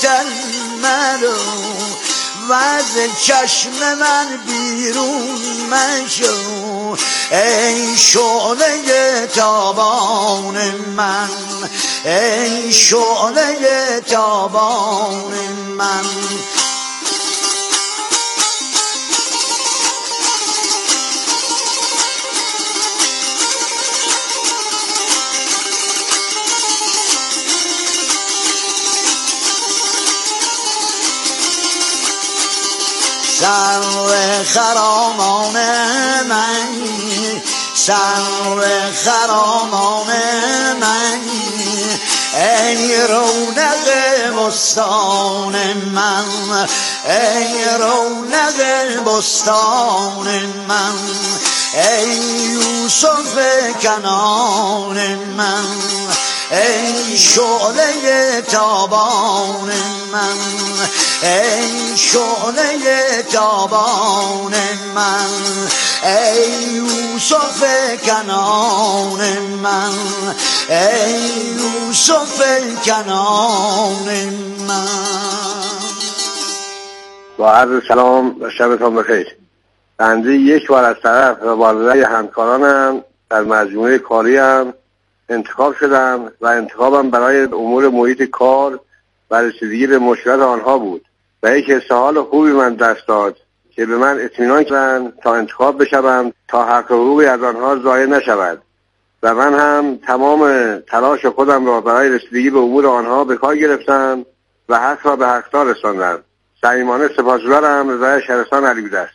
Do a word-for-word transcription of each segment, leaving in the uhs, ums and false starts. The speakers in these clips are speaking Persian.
بهتر مرو و از چشم من بیرون مشو ای شعله تابان من ای شعله تابان من سر خرامان من سر خرامان من ای رونق بستان من ای رونق بستان من ای یوسف کنان من ای شعله تابان من ای شعله تابان من ای یوسف کنان من ای یوسف کنان من. با عرض سلام و شبتان بخیر. بنده یک بار از طرف و والدای همکارانم در مجموعه کاریم انتخاب شدم و انتخابم برای امور محیط کار و رسیدگی به مشکلات آنها بود و یک حس حال خوبی من دست داد که به من اطمینان کردند تا انتخاب بشوم تا حق و حقوقی از آنها ضایع نشود و من هم تمام تلاش خودم را برای رسیدگی به امور آنها به کار گرفتم و حق را به حقدار رساندم. صمیمانه سپاسگزارم. رضای شهرستان علیبوده است.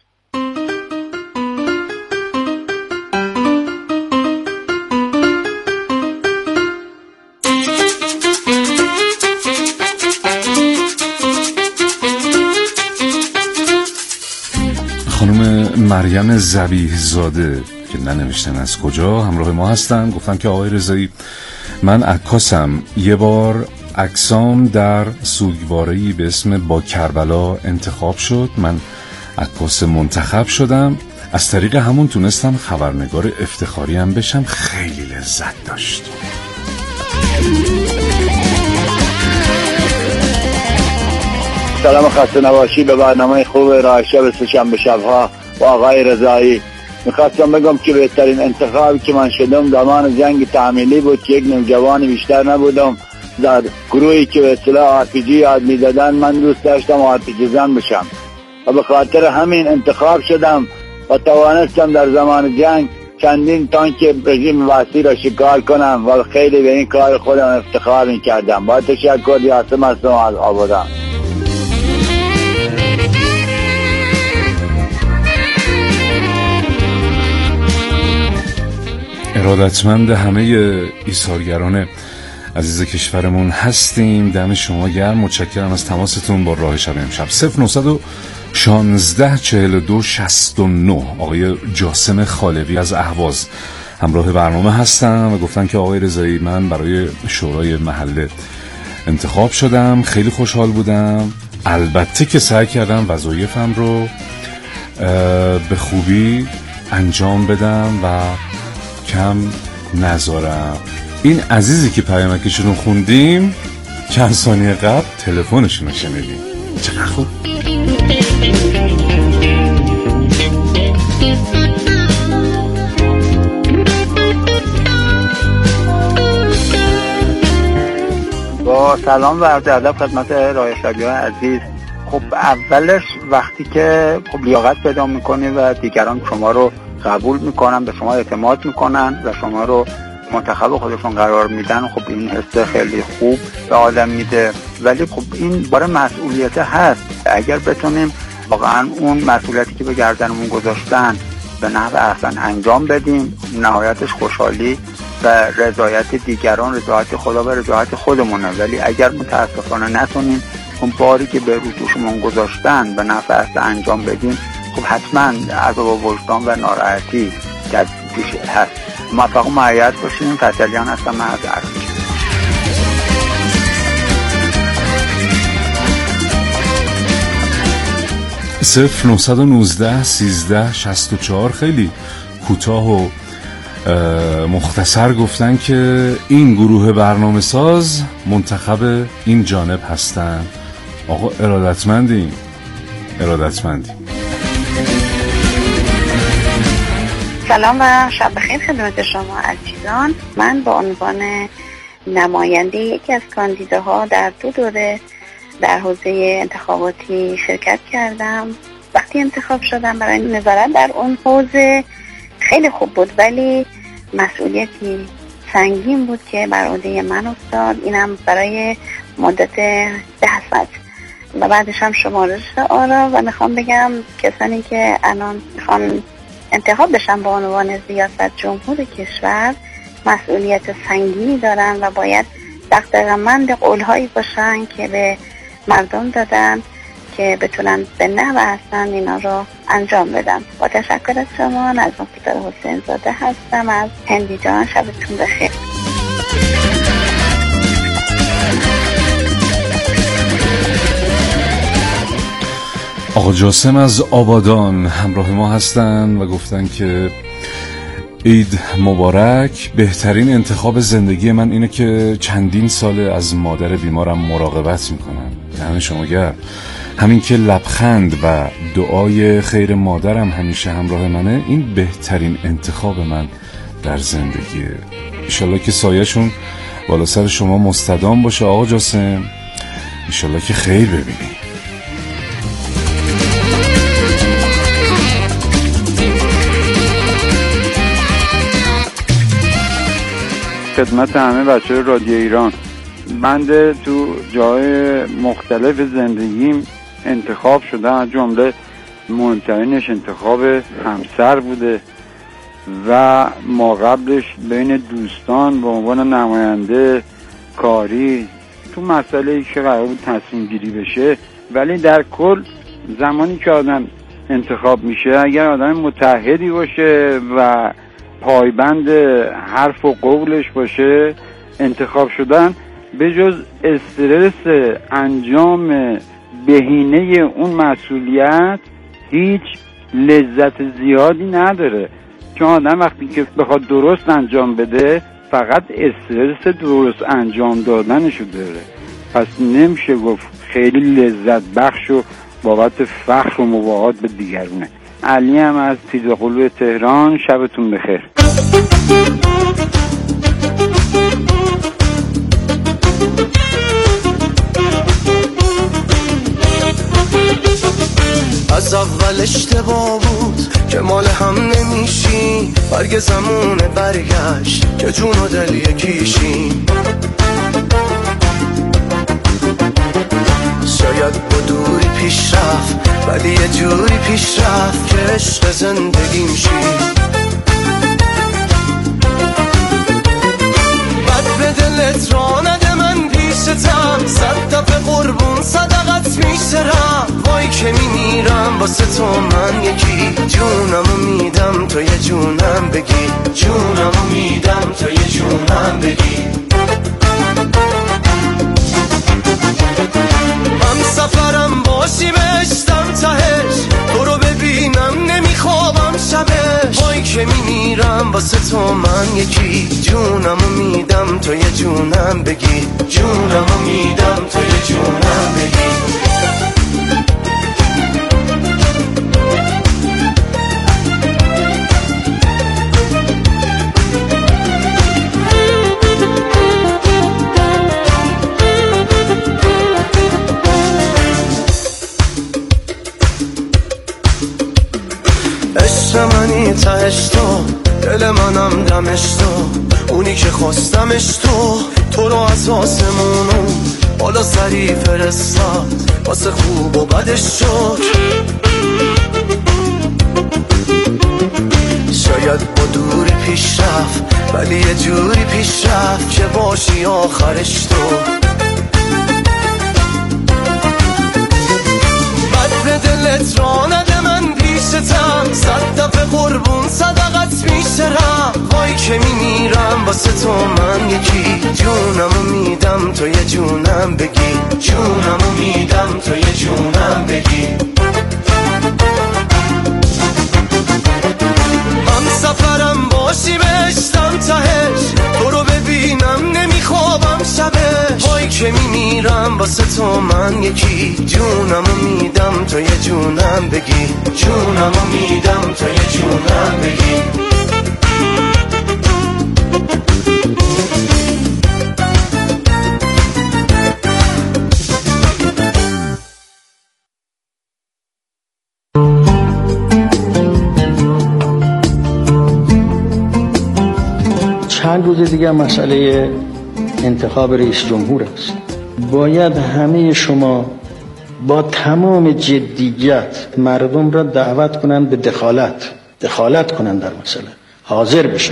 خانم مریم ذبیح زاده که ننوشتن از کجا همراه ما هستن، گفتن که آقای رضایی من عکاسم، یه بار عکسام در سوگواره‌ای به اسم با کربلا انتخاب شد، من عکاس منتخب شدم، از طریق همون تونستم خبرنگار افتخاری هم بشم، خیلی لذت داشت. سلام خسته نباشی به برنامه خوب راه شب سه‌شنبه شبها با آقای رضایی. میخواستم بگم که بهترین انتخابی که من شدم زمان جنگ تحمیلی بود که یک نوجوان بیشتر نبودم، در گروهی که به اصطلاح آر پی جی یاد میدادن من دوست داشتم آر پی جی زن بشم و به خاطر همین انتخاب شدم و توانستم در زمان جنگ چندین تانک رژیم وحشی را شکار کنم و خیلی به این کار خودم افتخار میکردم. با تشکر. یاسم هستم از آبادان. ارادتمند همه ایثارگران عزیز کشورمون هستیم. دم شما گرم. متشکرم از تماستون با راه شب امشب. صفر نهصد و شانزده چهل و دو شصت و نه. آقای جاسم خالقی از اهواز همراه برنامه هستم و گفتن که آقای رضایی من برای شورای محله انتخاب شدم، خیلی خوشحال بودم، البته که سعی کردم وظایفم رو به خوبی انجام بدم و کم نذارم. این عزیزی که پیامکشون رو خوندیم چند ثانیه قبل تلفنشون رو شنیدیم. چقدر خوب. با سلام و عرض ادب خدمت رایش‌یابیان عزیز. خب اولش وقتی که خب لیاقت پیدا میکنی و دیگران شما رو قبول میکنن، به شما اعتماد میکنن و شما رو منتخب خودشون قرار میدن، خب این حس خیلی خوب به آدم میده. ولی خب این باره مسئولیت هست. اگر بتونیم واقعا اون مسئولیتی که به گردنمون گذاشتن به نحو احسن انجام بدیم، نهایتش خوشحالی و رضایت دیگران، رضایت خدا و رضایت خودمونه. ولی اگر متاسفانه نتونیم اون باری که به روی دوشمون گذاشتن به نحو احسن انجام بدیم، خب حتما عذاب وجدان و ناراحتی در پیش هست. موفق و معید باشیم. فتلیان هستم من از عربی. صفر نهصد و نوزده سیزده شصت و چهار. خیلی کوتاه و مختصر گفتن که این گروه برنامه ساز منتخب این جانب هستن. آقا ارادتمندیم ارادتمندیم. سلام و شب بخیر خدمت شما عزیزان. من با عنوان نماینده یکی از کاندیداها در دو دوره در حوزه انتخاباتی شرکت کردم. وقتی انتخاب شدم برای نظارت در اون حوزه خیلی خوب بود، ولی مسئولیتی سنگین بود که بر عهده من افتاد، اینم برای مدت ده ساعت و بعدش هم شمارش آرا. و میخوام بگم کسانی که الان میخوام انتخاب بشن به عنوان ریاست جمهور کشور مسئولیت سنگینی دارن و باید دغدغه‌مند قولهایی باشن که به مردم دادن که بتونن به نحو احسن اینا رو انجام بدن. با تشکر از شما. نظم فتار حسین زاده هستم از هندی جان. شبتون بخیر. آقا جاسم از آبادان همراه ما هستن و گفتن که عید مبارک. بهترین انتخاب زندگی من اینه که چندین سال از مادر بیمارم مراقبت میکنم. دم شما گرم. همین که لبخند و دعای خیر مادرم همیشه همراه منه، این بهترین انتخاب من در زندگیه. انشالله که سایه‌شون بالا سر شما مستدام باشه آقا جاسم. انشالله که خیر ببینی. خدمت همه بچه رادیو ایران. بنده تو جای مختلف زندگیم انتخاب شدم، از جمله مهمترینش انتخاب همسر بوده و ما قبلش بین دوستان به عنوان نماینده کاری تو مسئله‌ای که قرار بود تصمیم گیری بشه. ولی در کل زمانی که آدم انتخاب میشه، اگر آدم متحدی باشه و پایبند حرف و قولش باشه، انتخاب شدن به جز استرس انجام بهینه اون مسئولیت هیچ لذت زیادی نداره. چون آدم وقتی که بخواد درست انجام بده فقط استرس درست انجام دادنشو داره. پس نمیشه گفت خیلی لذت بخش و بابت فخر و مباهات به دیگرونه. علی هم از تیزقلوی تهران. شبتون بخیر. از اول اشتباه بود که مال هم نمیشیم، برگ زمون برگشت که جون و دل یکیشیم. شاید با دوری پیش رفت، ولی یه جوری پیش رفت که عشق زندگیم شیم. بد به دلت را نده، من پیشتم صد دفعه قربون صدقت میسرم. وای که میمیرم واسه تو من یکی، جونمو میدم تو یه جونم بگی، جونمو میدم تو یه جونم بگی. هم سفرم باشی بشتم تهش، تو رو ببینم نمیخوابم شبش. وای که میمیرم واسه تو من یکی، جونمو میدم تو یه جونم بگی، جونمو میدم تو یه جونم بگی. منی تهش تو، دل منم دمش تو، اونی که خواستمش تو. تو رو از آسمونو بالا سری فرستاد، واسه خوب و بدش شد. شاید با دوری پیش رفت، ولی یه جوری پیش رفت که باشی آخرش تو. بد به دلت را نده، من پیشتم صد دفعه قربون صدقت میسرم. وای که میمیرم واسه تو من یکی، جونمو میدم تو یه جونم بگی، جونمو میدم تو یه جونم بگی. هم سفرم باشی بشتم تهش، تو رو ببینم نمیخوابم شبش. وای که میمیرم واسه تو من من یکی، جونمو میدم تا یه جونم بگی، جونمو میدم تا یه جونم بگی. چند روز دیگه مسئله انتخاب رئیس جمهور است. باید همه شما با تمام جدیت مردم را دعوت کنند به دخالت دخالت کنند در مسئله، حاضر بشن.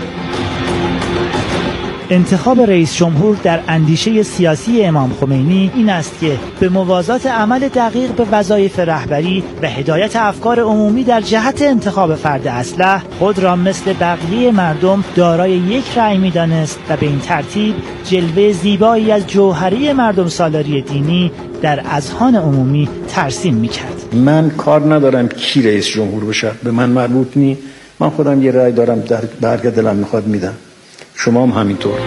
انتخاب رئیس جمهور در اندیشه سیاسی امام خمینی این است که به موازات عمل دقیق به وظایف رهبری و هدایت افکار عمومی در جهت انتخاب فرد اصلح خود را مثل بقیه مردم دارای یک رأی می‌دانست و به این ترتیب جلوه زیبایی از جوهری مردم سالاری دینی در اذهان عمومی ترسیم می‌کرد. من کار ندارم کی رئیس جمهور بشه، به من مربوط نی. من خودم یه رأی دارم، در برگ دلم می‌خواد میدم. شما هم همینطور.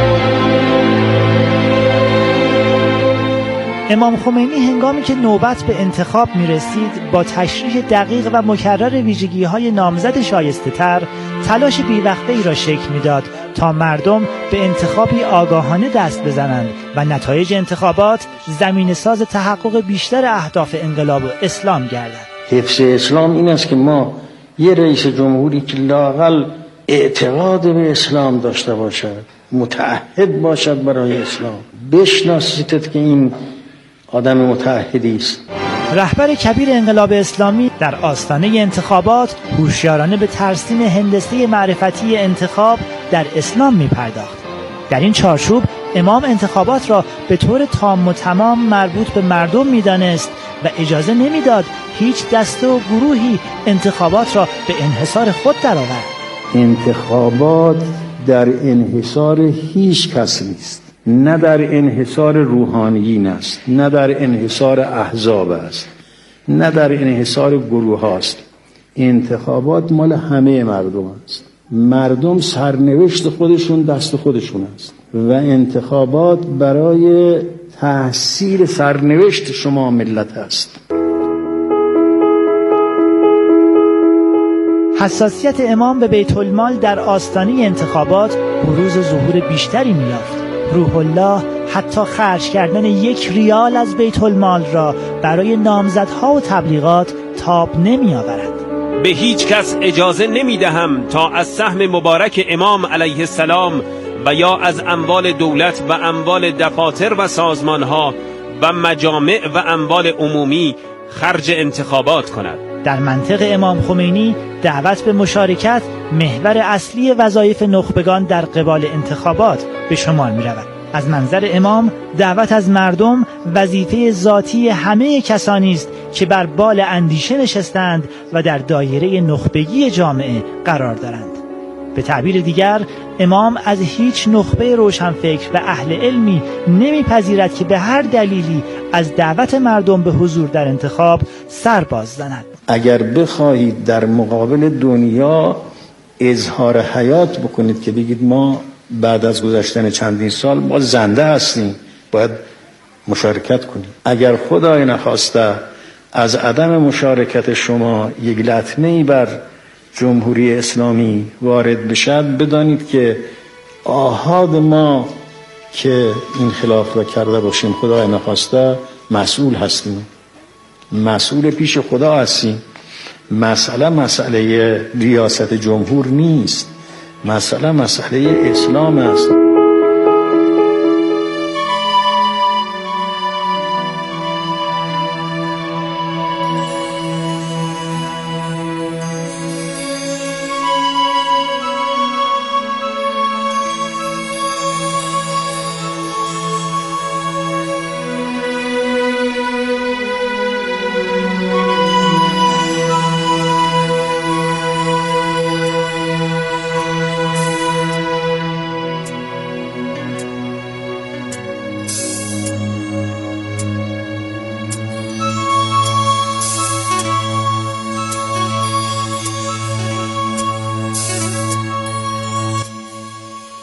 امام خمینی هنگامی که نوبت به انتخاب می رسید با تشریح دقیق و مکرر ویژگی های نامزد شایسته تر تلاش بیوقفه‌ای را شکل می داد تا مردم به انتخابی آگاهانه دست بزنند و نتایج انتخابات زمین ساز تحقق بیشتر اهداف انقلاب و اسلام گردد. حفظ اسلام این است که ما یه رئیس جمهوری که لااقل اعتقاد به اسلام داشته باشد، متعهد باشد برای اسلام، بشناسید که این آدم متعهدی است. رهبر کبیر انقلاب اسلامی در آستانه انتخابات هوشیارانه به ترسیم هندسه معرفتی انتخاب در اسلام می پرداخت. در این چارچوب امام انتخابات را به طور تام و تمام مربوط به مردم می دانست و اجازه نمی داد هیچ دسته و گروهی انتخابات را به انحصار خود درآورد. انتخابات در انحصار هیچ کس نیست، نه در انحصار روحانیین است، نه در انحصار احزاب است، نه در انحصار گروه است. انتخابات مال همه مردم است. مردم سرنوشت خودشون دست خودشون است و انتخابات برای تحصیل سرنوشت شما ملت است. حساسیت امام به بیت المال در آستانه انتخابات بروز و ظهور بیشتری می‌یافت. روح الله حتی خرج کردن یک ریال از بیت المال را برای نامزدها و تبلیغات تاب نمی‌آورد. به هیچ کس اجازه نمی‌دهم تا از سهم مبارک امام علیه السلام و یا از اموال دولت و اموال دفاتر و سازمان‌ها و مجامع و اموال عمومی خرج انتخابات کند. در منطق امام خمینی دعوت به مشارکت محور اصلی وظایف نخبگان در قبال انتخابات به شمار می رود. از منظر امام دعوت از مردم وظیفه ذاتی همه کسانی است که بر بال اندیشه نشستند و در دایره نخبگی جامعه قرار دارند. به تعبیر دیگر امام از هیچ نخبه روشنفکر و اهل علمی نمیپذیرد که به هر دلیلی از دعوت مردم به حضور در انتخاب سر باز زند. اگر بخواهید در مقابل دنیا اظهار حیات بکنید که بگید ما بعد از گذشتن چندین سال ما زنده هستیم، باید مشارکت کنید. اگر خدای نخواسته از عدم مشارکت شما یک لطمه‌ای بر جمهوری اسلامی وارد بشد، بدانید که آحاد ما که این خلاف را کرده باشیم خدای نخواسته مسئول هستیم، مسئول پیش خدا هستیم. مسئله مسئله ریاست جمهور نیست، مسئله مسئله اسلام است.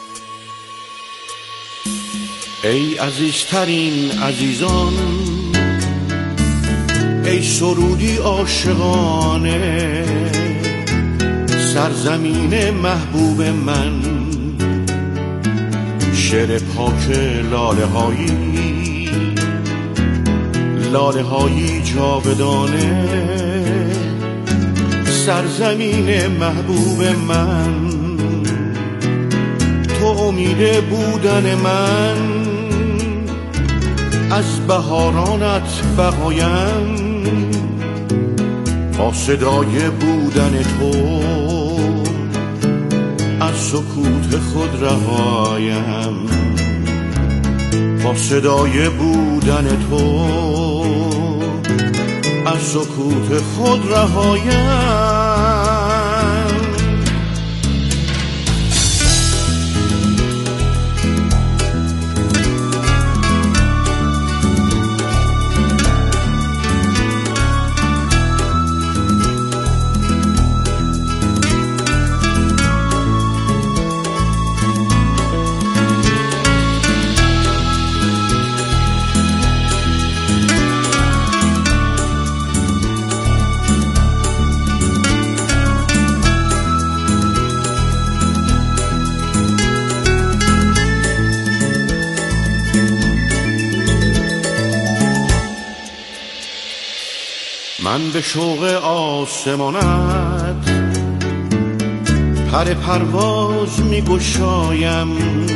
ای عزیزترین عزیزان، ای سرودی عاشقانه سرزمین محبوب من، شعر پاک لاله هایی لاله هایی جاودانه سرزمین محبوب من، تو امید بودن من، از بهارانت بقایم، با صدای بودن تو از سکوت خود رهایم، با صدای بودن تو از سکوت خود رهایم. من به شوق آسمانت پر پرواز می گشایم،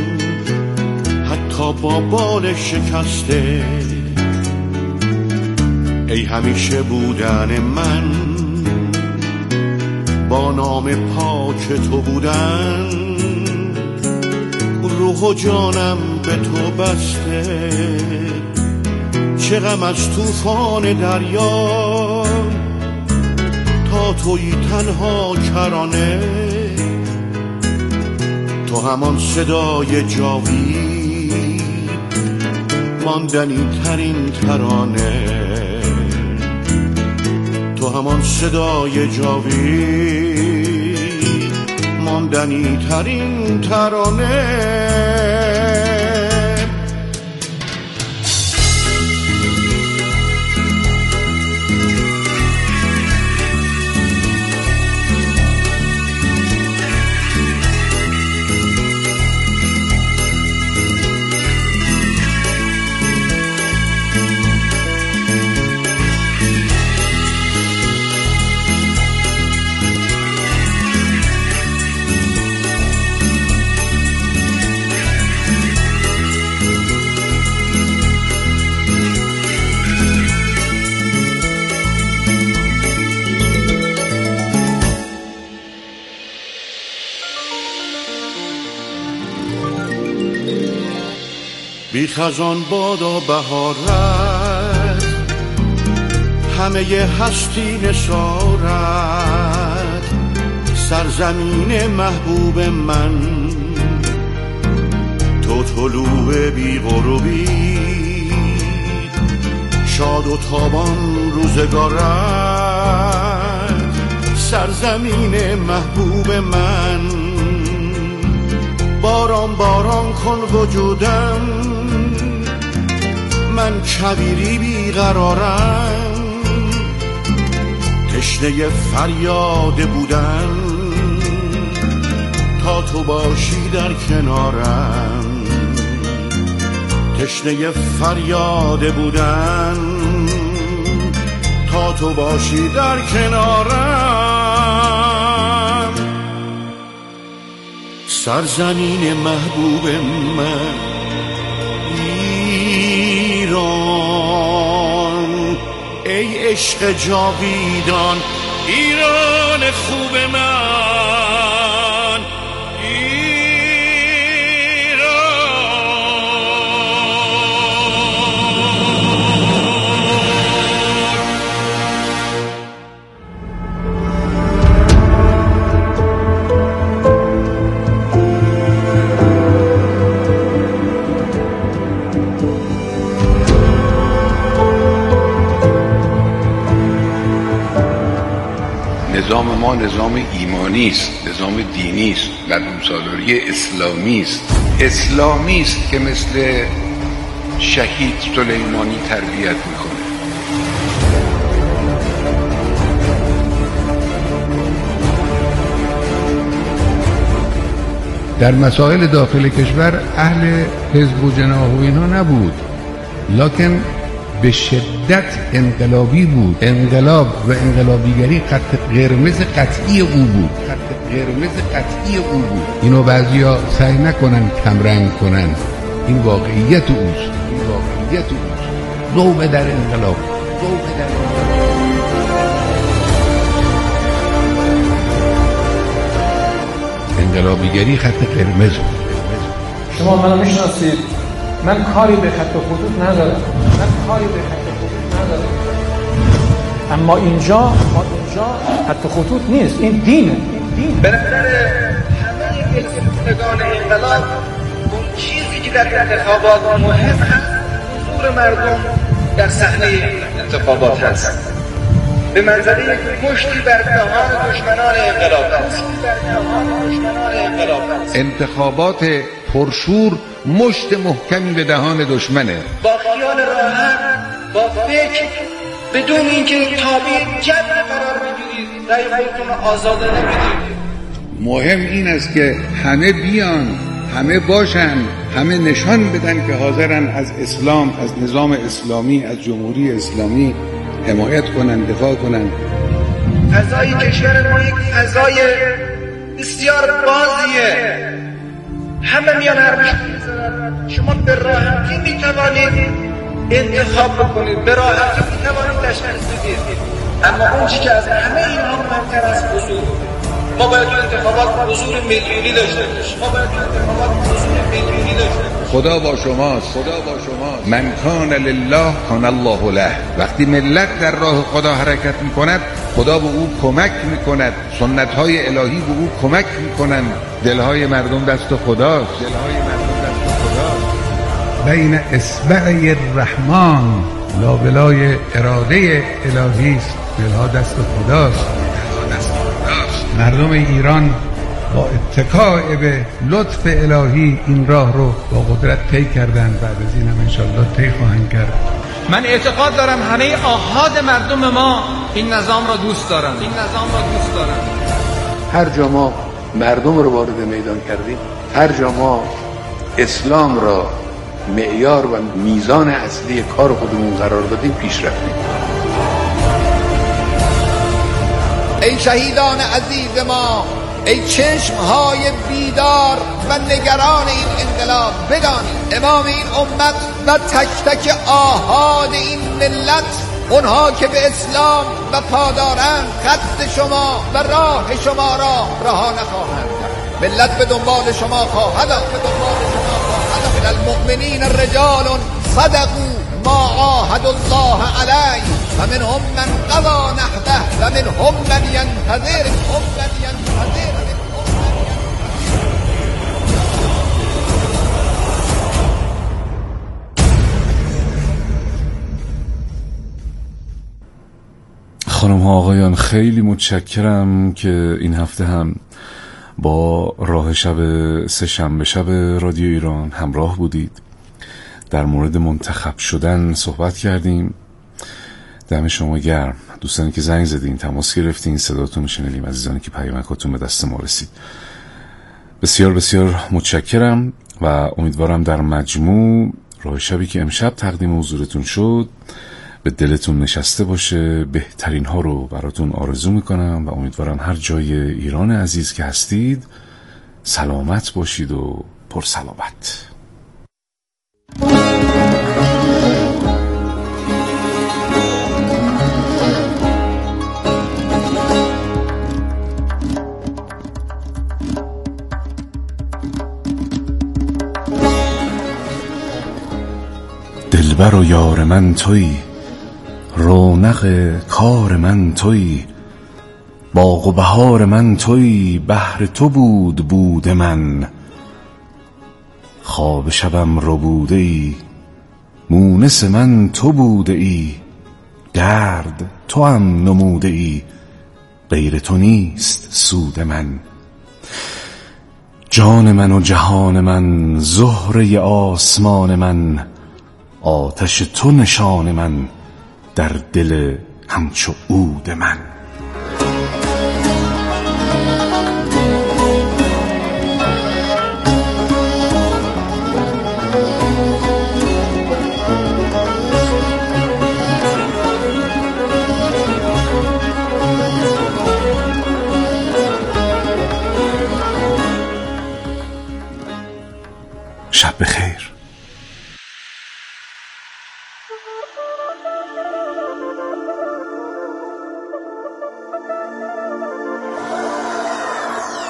حتی با بال شکسته، ای همیشه بودن من، با نام پاک تو بودن، روح و جانم به تو بسته، چه غم از طوفان دریا، تا تویی تنها کرانه، تو همان صدای جاوید، ماندنی ترین ترانه، تو همان صدای جاوید، ماندنی ترین ترانه. بی خزان بادا بهارت، همه هستی نثارت، سرزمین محبوب من، تو طلوع بی غروبی، شاد و تابان روزگارت، سرزمین محبوب من، باران باران کن وجودم، من کویری بیقرارم، تشنه فریاد بودن، تا تو باشی در کنارم، تشنه فریاد بودن، تا تو باشی در کنارم، سرزمین محبوب من ایران، ای عشق جاویدان، ایران خوب من، نظام ما نظام ایمانی است، نظام دینی است، مردمسالاری اسلامی است، اسلامی است که مثل شهید سلیمانی تربیت میکنه. در مسائل داخل کشور اهل حزب و جناح و اینا نبود، لکن به شدت انقلابی بود. انقلاب و انقلابیگری خط قرمز قطعی او بود، خط قرمز قطعی او بود. اینو بعضیا سعی نکنن کمرنگ کنن، این واقعیت اوست، این واقعیت اوست. ذوب در انقلاب، ذوب در انقلاب. انقلابیگری خط قرمز بود. شما منو میشناسید، من کاری به خط خطوط ندارم، من کاری به خط خطوط ندارم. اما اینجا، اما اینجا خط خطوط نیست، این دینه، این دین. به نظر همه فیلسوفان انقلاب اون چیزی که در انتخابات مهم هست حضور مردم در صحنه انتخابات هست. به منظره پشتی بر دهان دشمنان انقلاب هست. انتخابات پرشور مشت محکمی به دهان دشمنه. با خیال راحت، با فکر، بدون اینکه تابع جبر قرار بگیرید، رای خودتون رو آزادانه بدید. مهم این است که همه بیان، همه باشن، همه نشان بدن که حاضرن از اسلام، از نظام اسلامی، از جمهوری اسلامی حمایت کنن، دفاع کنن. فضای کشور ما یک فضای بسیار بازیه، همه میان حرفش میزنن. شما به راحتی میتوانید انتخاب بکنید، به راحتی میتوانید تشخیص بدید، اما اون چی که از همه اینها مهمتر از حضور، ما باید تو انتخابات حضور میلیونی داشته باشیم. ما باید تو انتخابات حضور میلیونی داشته باشیم. خدا با شماست، خدا با شماست. من کان لله کان الله له. وقتی ملت در راه خدا حرکت میکند، خدا به او کمک میکند، سنت‌های الهی به او کمک میکنند. دلهای مردم دست خداست، دلهای مردم دست خداست. بین اصبع الرحمن، لابلای اراده الهی است، دلها دست خداست، دلها دست خداست. مردم ایران با اتکاء به لطف الهی این راه رو با قدرت طی کردن، بعد از این هم انشالله طی خواهند کرد. من اعتقاد دارم همه آحاد مردم ما این نظام را دوست دارن، این نظام را دوست دارن. هر جا ما مردم رو وارد میدان کردیم، هر جا ما اسلام را معیار و میزان اصلی کار خودمون قرار دادیم، پیش رفتیم. ای شهیدان عزیز ما، ای چشمهای بیدار و نگران این انقلاب، بدانید امام این امت و تک تک آحاد این ملت، اونها که به اسلام و پادارند، خط شما و راه شما را رها نخواهند کرد. ملت به دنبال شما خواهد آمد، به دنبال شما خواهد آمد. من المؤمنین رجال صدقوا ما عاهدوا الله علیه و منهم من قضی نحبه و منهم من ینتظر، هم من ینتظر. خانم ها آقایان، خیلی متشکرم که این هفته هم با راه شب سه شنبه شب رادیو ایران همراه بودید. در مورد منتخب شدن صحبت کردیم. دم شما گرم، دوستانی که زنگ زدین، تماس گرفتین، صداتون شنیدیم، عزیزانی که پیامکاتون به دست ما رسید. بسیار بسیار متشکرم و امیدوارم در مجموع راه شبی که امشب تقدیم حضورتون شد به دلتون نشسته باشه. بهترین ها رو براتون آرزو میکنم و امیدوارم هر جای ایران عزیز که هستید سلامت باشید و پر سلامت. دلبر و یار من تویی، رونق کار من تویی، باغ و بهار من تویی، بهر تو بود بود من. خواب شبم رو بوده ای، مونس من تو بوده ای، گرد تو هم نموده ای، غیر تو نیست سود من. جان من و جهان من، زهره آسمان من، آتش تو نشان من، در دل همچو عود من.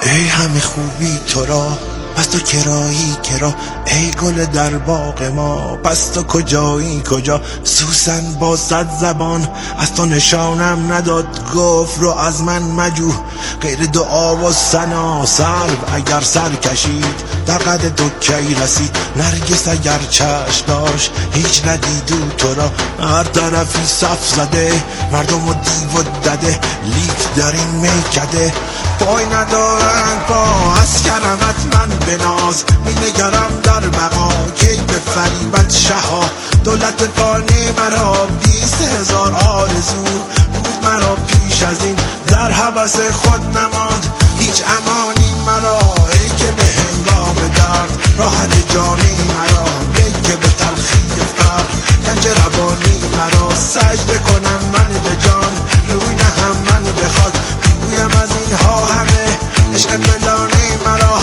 ای همه خوبی تو را پس تو کرایی کرا، ای گل در باغ ما پس تو کجایی کجا. سوسن با صد زبان از تو نشانم نداد، گفت رو از من مجو غیر دعا و ثنا. سرو اگر سر کشید در قد تو کی رسید، نرگس اگر چشم داشت هیچ ندیدو تو را. هر طرفی صف زده مردم و دیو و دده، لیک در این میکده پای ندارن پا. از کرمت من بناز می نگرم در بقا، که به فریبت شها دولت فانی مرا. بیست هزار آرزو بود مرا پیش از این، در هوس خود نماند هیچ امانی مرا. ای که به هنگام درد راحت جانی مرا، ای که به تلخی فقر گنج روانی مرا. سجده کنم من به جان روی نهم من بخواد، بگویم از اینها همه عشق فلانی مرا.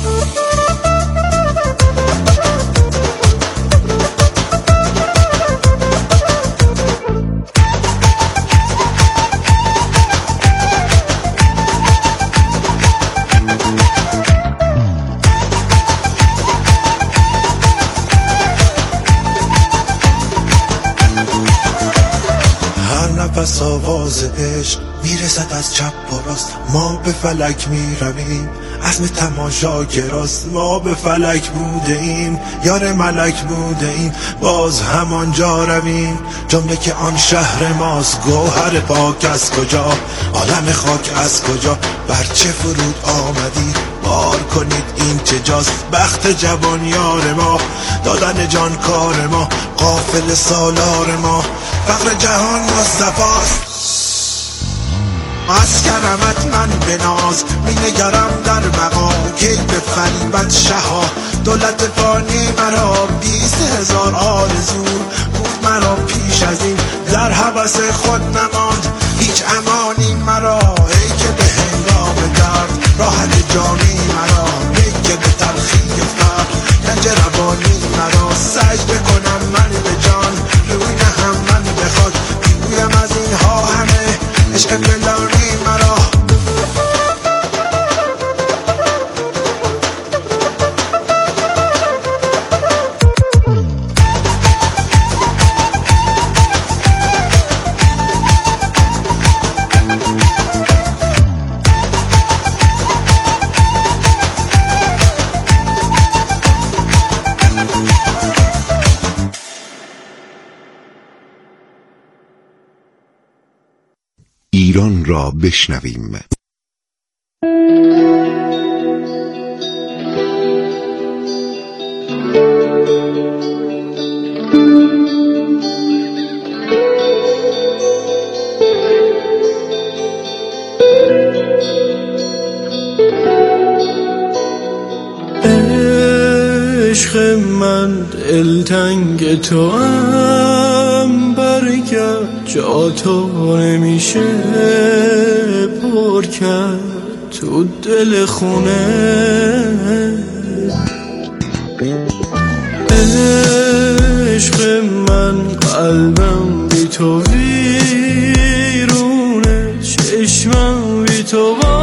پس آواز عشق میرسد از چپ و راست، ما به فلک میرویم عزم تماشا گراست. ما به فلک بوده ایم یار ملک بوده ایم، باز همانجا رویم جمله که آن شهر ماست. گوهر پاک از کجا عالم خاک از کجا، بر چه فرود آمدید بار کنید این چه جاست. بخت جوان یار ما دادن جان کار ما، غافل سالار ما فقر جهان مصطفاست. از کرمت من بناز می نگرم در بقا، که به فریبت شها دولت فانی مرا. بیست هزار آرزو بود مرا پیش از این، در هوس خود نماند هیچ امانی مرا. ای که به هنگام درد راحت جانی مرا، ای که به تلخی فقر گنج روانی مرا. سجده کنم من به جان روی نهم من بخواد، بگویم از اینها همه عشق فلانی مرا. ایران را بشنویم. عشق من دلتنگ تو هم، برگرد جا تو نمیشه پر کرد تو دل خونه. عشق من قلبم بی تو ویرونه، چشمم بی تو